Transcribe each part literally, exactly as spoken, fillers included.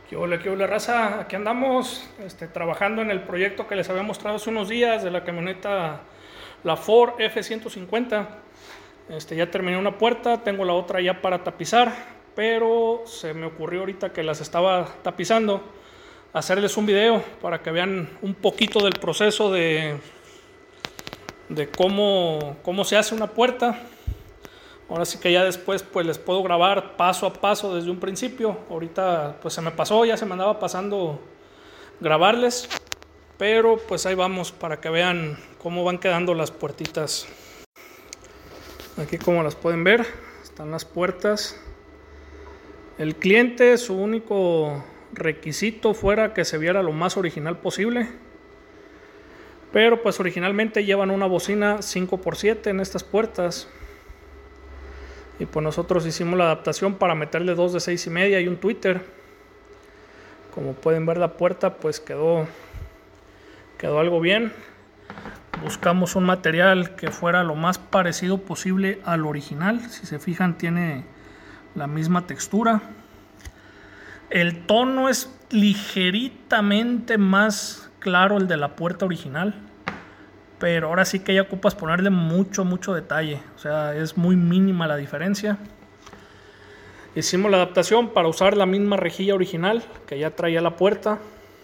¿Qué hola, qué hola, raza? Aquí andamos este, trabajando en el proyecto que les había mostrado hace unos días de la camioneta, la Ford F ciento cincuenta. Este, ya terminé una puerta, tengo la otra ya para tapizar, pero se me ocurrió ahorita que las estaba tapizando hacerles un video para que vean un poquito del proceso de, de cómo, cómo se hace una puerta. Ahora sí que ya después pues les puedo grabar paso a paso desde un principio. Ahorita pues se me pasó, ya se me andaba pasando grabarles, pero pues ahí vamos para que vean cómo van quedando las puertitas. Aquí como las pueden ver, están las puertas. El cliente, su único requisito fuera que se viera lo más original posible, pero pues originalmente llevan una bocina cinco por siete en estas puertas. Y pues nosotros hicimos la adaptación para meterle dos de seis y media y un tweeter. Como pueden ver, la puerta pues quedó quedó algo bien. Buscamos un material que fuera lo más parecido posible al original. Si se fijan, tiene la misma textura. El tono es ligeritamente más claro el de la puerta original, pero ahora sí que ya ocupas ponerle mucho, mucho detalle. O sea, es muy mínima la diferencia. Hicimos la adaptación para usar la misma rejilla original que ya traía la puerta.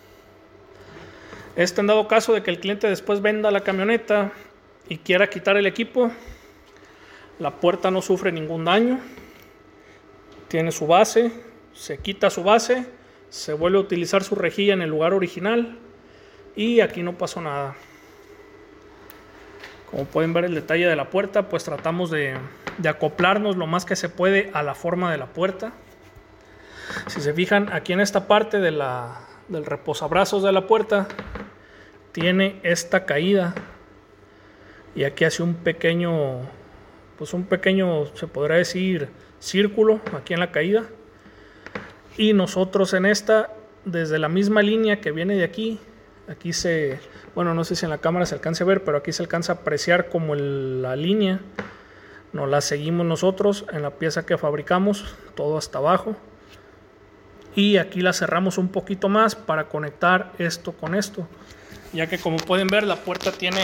Este, en dado caso de que el cliente después venda la camioneta y quiera quitar el equipo, la puerta no sufre ningún daño. Tiene su base, se quita su base, se vuelve a utilizar su rejilla en el lugar original y aquí no pasó nada. Como pueden ver el detalle de la puerta, pues tratamos de, de acoplarnos lo más que se puede a la forma de la puerta. Si se fijan, aquí en esta parte de la, del reposabrazos de la puerta, tiene esta caída. Y aquí hace un pequeño, pues un pequeño, se podrá decir, círculo aquí en la caída. Y nosotros en esta, desde la misma línea que viene de aquí, aquí se, bueno, no sé si en la cámara se alcanza a ver, pero aquí se alcanza a apreciar como el, la línea. Nos la seguimos nosotros en la pieza que fabricamos, todo hasta abajo. Y aquí la cerramos un poquito más para conectar esto con esto. Ya que como pueden ver, la puerta tiene,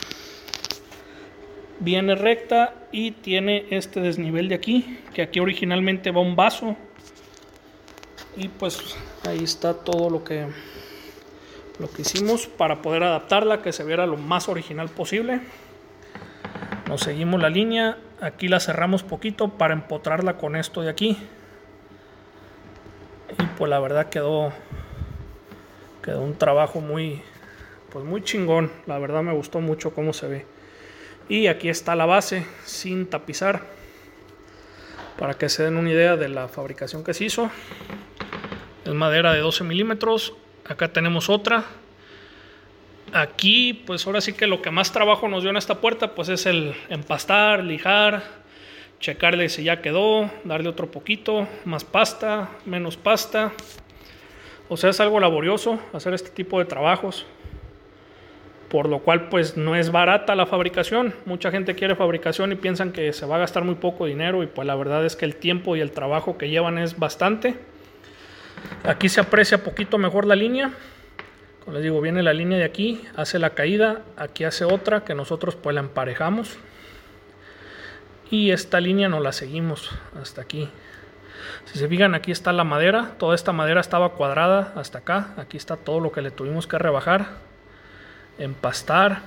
viene recta y tiene este desnivel de aquí, que aquí originalmente va un vaso. Y pues ahí está todo lo que... lo que hicimos para poder adaptarla, que se viera lo más original posible. Nos seguimos la línea, aquí la cerramos poquito para empotrarla con esto de aquí. Y pues la verdad quedó quedó un trabajo muy pues muy chingón. La verdad me gustó mucho cómo se ve. Y aquí está la base sin tapizar, para que se den una idea de la fabricación que se hizo. Es madera de doce milímetros. Acá tenemos otra. Aquí pues ahora sí que lo que más trabajo nos dio en esta puerta pues es el empastar, lijar, checarle si ya quedó, darle otro poquito, más pasta, menos pasta. O sea, es algo laborioso hacer este tipo de trabajos, por lo cual pues no es barata la fabricación. Mucha gente quiere fabricación y piensan que se va a gastar muy poco dinero, y pues la verdad es que el tiempo y el trabajo que llevan es bastante. Aquí se aprecia poquito mejor la línea. Como les digo, viene la línea de aquí, hace la caída, aquí hace otra que nosotros pues la emparejamos. Y esta línea nos la seguimos hasta aquí. Si se fijan, aquí está la madera. Toda esta madera estaba cuadrada hasta acá. Aquí está todo lo que le tuvimos que rebajar, empastar.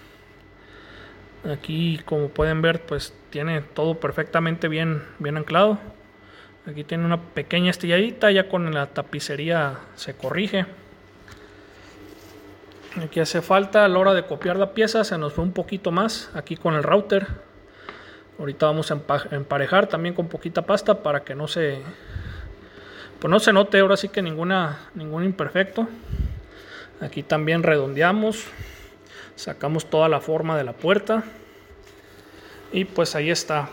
Aquí, como pueden ver, pues tiene todo perfectamente bien, bien anclado. Aquí tiene una pequeña estilladita, ya con la tapicería se corrige. Aquí hace falta a la hora de copiar la pieza, se nos fue un poquito más aquí con el router. Ahorita vamos a emparejar también con poquita pasta para que no se, pues no se note ahora sí que ninguna, ningún imperfecto. Aquí también redondeamos, sacamos toda la forma de la puerta. Y pues ahí está.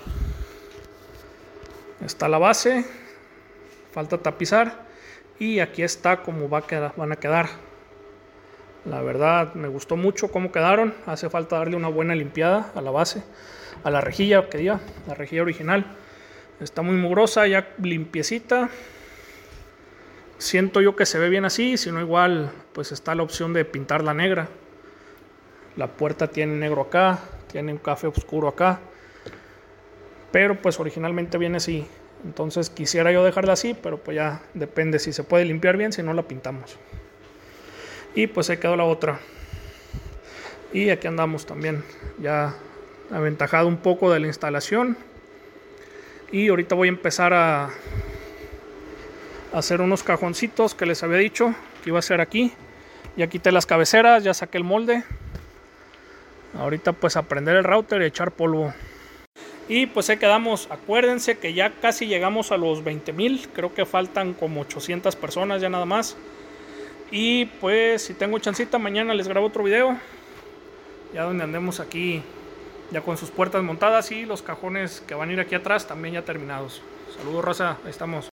Está la base, falta tapizar, y aquí está como va a quedar, van a quedar. La verdad me gustó mucho cómo quedaron. Hace falta darle una buena limpiada a la base, a la rejilla que diga, la rejilla original. Está muy mugrosa, ya limpiecita. siento yo que se ve bien así, si no igual pues está la opción de pintarla negra. La puerta tiene negro acá, tiene un café oscuro acá, pero pues originalmente viene así. Entonces quisiera yo dejarla así, pero pues ya depende si se puede limpiar bien, si no la pintamos. Y pues ahí quedó la otra. Y aquí andamos también, ya aventajado un poco de la instalación. Y ahorita voy a empezar a, a hacer unos cajoncitos que les había dicho que iba a hacer aquí. Ya quité las cabeceras, ya saqué el molde. Ahorita pues a prender el router y echar polvo. Y pues ahí quedamos. Acuérdense que ya casi llegamos a los veinte mil. Creo que faltan como ochocientas personas ya nada más. Y pues si tengo chancita mañana les grabo otro video. Ya donde andemos aquí ya con sus puertas montadas y los cajones que van a ir aquí atrás también ya terminados. Saludos raza, ahí estamos.